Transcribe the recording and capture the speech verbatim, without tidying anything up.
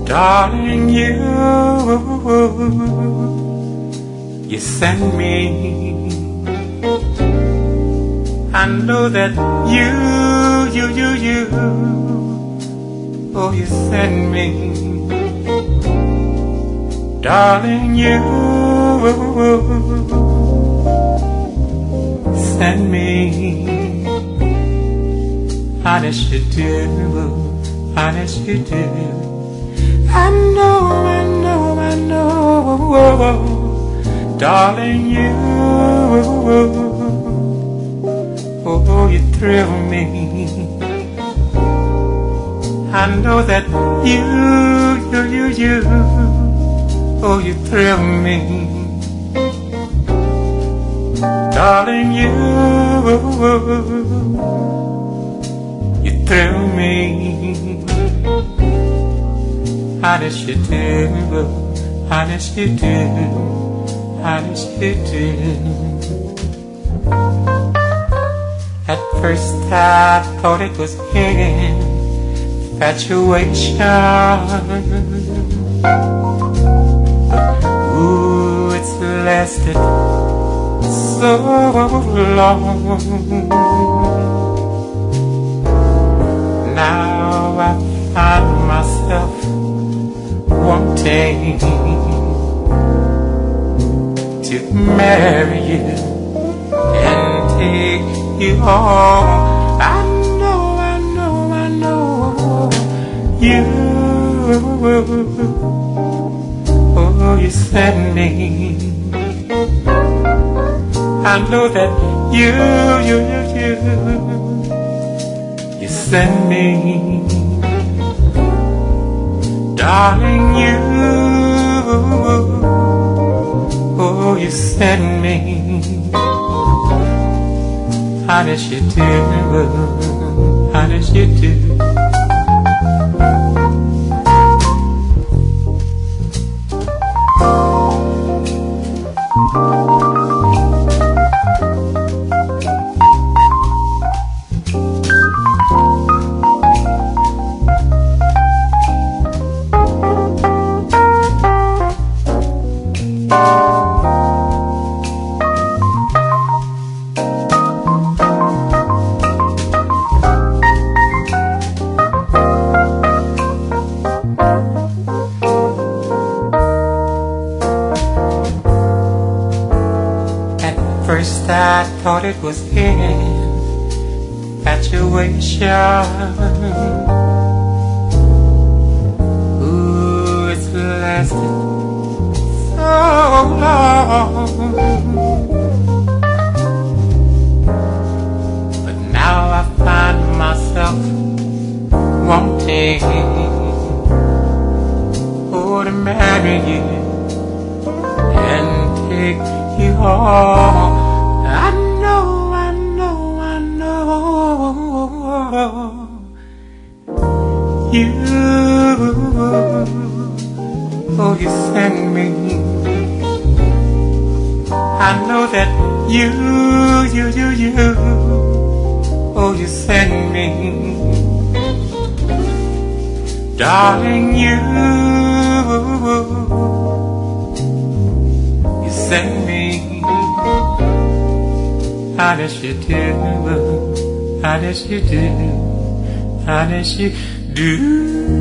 Darling, you, you send me. I know that you, you, you, you, oh, you send me. Darling, you send me. Honest you do, honest you do. I know, I know, I know, darling, you, oh, you thrill me. I know that you, you, you, you, oh, you thrill me. Darling, you, you thrill me. Honest you do, honest you do, honest you do. At first I thought it was infatuation. Ooh, it's lasted so long. Now I find myself wanting to marry you and take you home. I know, I know, I know you, oh, you send me. I know that you, you, you, you, you send me. Darling, you, oh, you send me. Honest you do, honest you do. First I thought it was infatuation. Ooh, it's lasted so long. But now I find myself wanting, oh, to marry you and take you home. I know, I know, I know you, oh, you send me. I know that you, you, you, you, oh, you send me. Darling, you, you send me. Honest you do, honest you do, honest you do.